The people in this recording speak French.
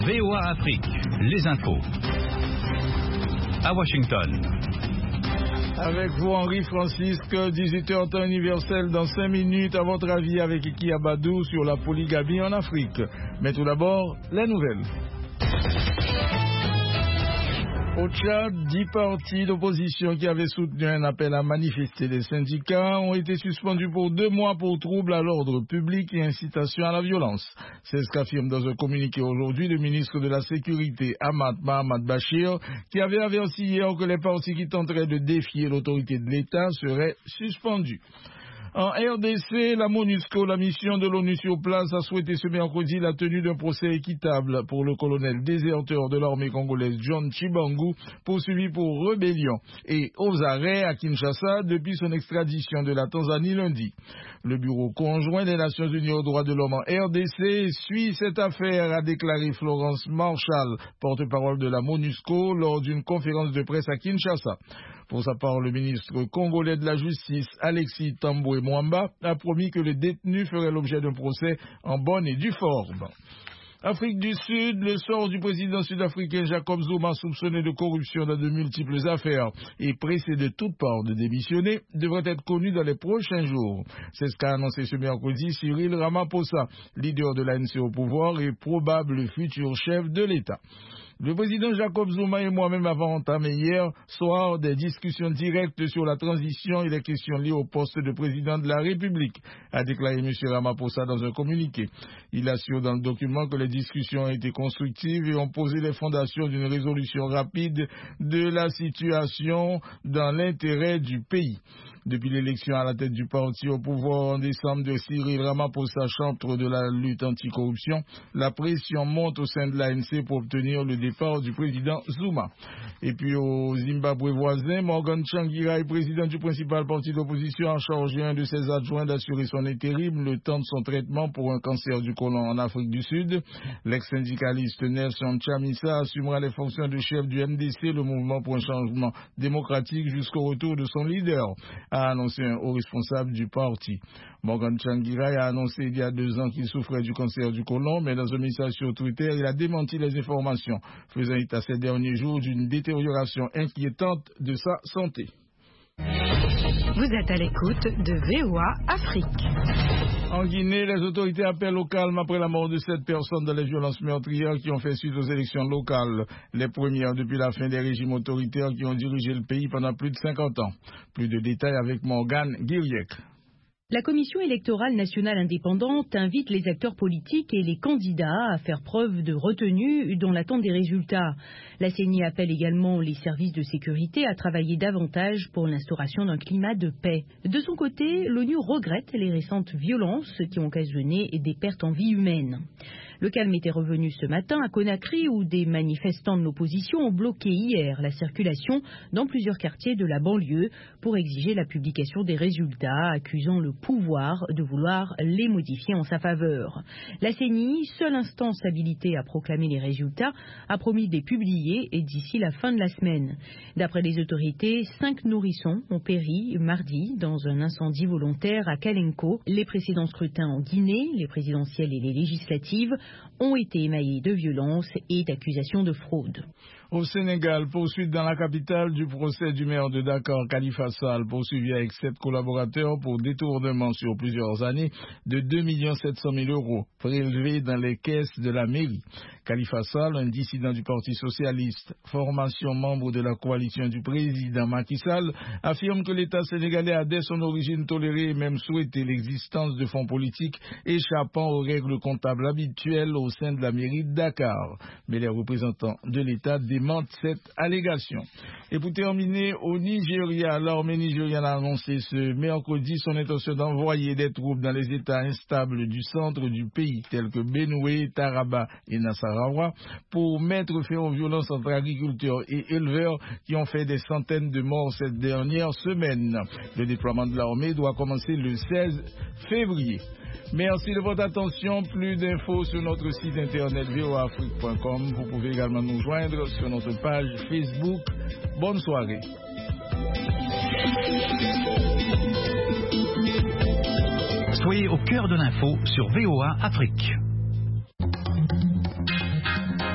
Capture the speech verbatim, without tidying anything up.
V O A Afrique, les infos. À Washington. Avec vous, Henri Francisque, dix-huit heures temps universel dans cinq minutes. À votre avis, avec Iki Abadou sur la polygamie en Afrique. Mais tout d'abord, les nouvelles. Au Tchad, dix partis d'opposition qui avaient soutenu un appel à manifester les syndicats ont été suspendus pour deux mois pour troubles à l'ordre public et incitation à la violence. C'est ce qu'affirme dans un communiqué aujourd'hui le ministre de la Sécurité, Ahmad Mahamad Bachir, qui avait averti hier que les partis qui tenteraient de défier l'autorité de l'État seraient suspendus. En R D C, la MONUSCO, la mission de l'ONU sur place, a souhaité ce mercredi la tenue d'un procès équitable pour le colonel déserteur de l'armée congolaise John Chibangu, poursuivi pour rébellion et aux arrêts à Kinshasa depuis son extradition de la Tanzanie lundi. Le bureau conjoint des Nations Unies aux droits de l'homme en R D C suit cette affaire, a déclaré Florence Marshall, porte-parole de la MONUSCO, lors d'une conférence de presse à Kinshasa. Pour sa part, le ministre congolais de la Justice, Alexis Tambwe Mwamba, a promis que les détenus feraient l'objet d'un procès en bonne et due forme. Afrique du Sud, le sort du président sud-africain Jacob Zuma, soupçonné de corruption dans de multiples affaires et pressé de toutes parts de démissionner, devrait être connu dans les prochains jours. C'est ce qu'a annoncé ce mercredi Cyril Ramaphosa, leader de l'A N C au pouvoir et probable futur chef de l'État. Le président Jacob Zuma et moi-même avons entamé hier soir des discussions directes sur la transition et les questions liées au poste de président de la République, a déclaré M. Ramaphosa dans un communiqué. Il assure dans le document que les discussions ont été constructives et ont posé les fondations d'une résolution rapide de la situation dans l'intérêt du pays. Depuis l'élection à la tête du parti au pouvoir en décembre de Cyril Ramaphosa, chantre de la lutte anticorruption, la pression monte au sein de l'A N C pour obtenir le départ du président Zuma. Et puis au Zimbabwe voisin, Morgan Tsvangirai, président du principal parti d'opposition, a chargé un de ses adjoints d'assurer son intérim le temps de son traitement pour un cancer du côlon en Afrique du Sud. L'ex-syndicaliste Nelson Chamisa assumera les fonctions de chef du M D C, le mouvement pour un changement démocratique, jusqu'au retour de son leader, a annoncé un haut responsable du parti. Morgan Tsvangirai a annoncé il y a deux ans qu'il souffrait du cancer du côlon, mais dans un message sur Twitter, il a démenti les informations, faisant état ces derniers jours d'une détérioration inquiétante de sa santé. Vous êtes à l'écoute de V O A Afrique. En Guinée, les autorités appellent au calme après la mort de sept personnes dans les violences meurtrières qui ont fait suite aux élections locales, les premières depuis la fin des régimes autoritaires qui ont dirigé le pays pendant plus de cinquante ans. Plus de détails avec Morgane Guiriec. La Commission électorale nationale indépendante invite les acteurs politiques et les candidats à faire preuve de retenue dans l'attente des résultats. La C E N I appelle également les services de sécurité à travailler davantage pour l'instauration d'un climat de paix. De son côté, l'ONU regrette les récentes violences qui ont occasionné des pertes en vie humaine. Le calme était revenu ce matin à Conakry où des manifestants de l'opposition ont bloqué hier la circulation dans plusieurs quartiers de la banlieue pour exiger la publication des résultats, accusant le pouvoir de vouloir les modifier en sa faveur. La C E N I, seule instance habilitée à proclamer les résultats, a promis de les publier et d'ici la fin de la semaine. D'après les autorités, cinq nourrissons ont péri mardi dans un incendie volontaire à Kalenko. Les précédents scrutins en Guinée, les présidentielles et les législatives, ont été émaillés de violence et d'accusations de fraude. Au Sénégal, poursuite dans la capitale du procès du maire de Dakar, Khalifa Sall, poursuivi avec sept collaborateurs pour détournement sur plusieurs années de deux millions sept cent mille euros prélevés dans les caisses de la mairie. Khalifa Sall, un dissident du Parti socialiste, formation membre de la coalition du président Macky Sall, affirme que l'État sénégalais a dès son origine toléré et même souhaité l'existence de fonds politiques échappant aux règles comptables habituelles au sein de la mairie de Dakar. Mais les représentants de l'État démentent cette allégation. Et pour terminer, au Nigeria, l'armée nigériane a annoncé ce mercredi son intention d'envoyer des troupes dans les États instables du centre du pays, tels que Benue, Taraba et Nasarawa, pour mettre fin aux violences entre agriculteurs et éleveurs qui ont fait des centaines de morts cette dernière semaine. Le déploiement de l'armée doit commencer le seize février. Merci de votre attention. Plus d'infos sur notre site internet v o a afrique point com. Vous pouvez également nous joindre sur notre page Facebook. Bonne soirée. Soyez au cœur de l'info sur V O A Afrique.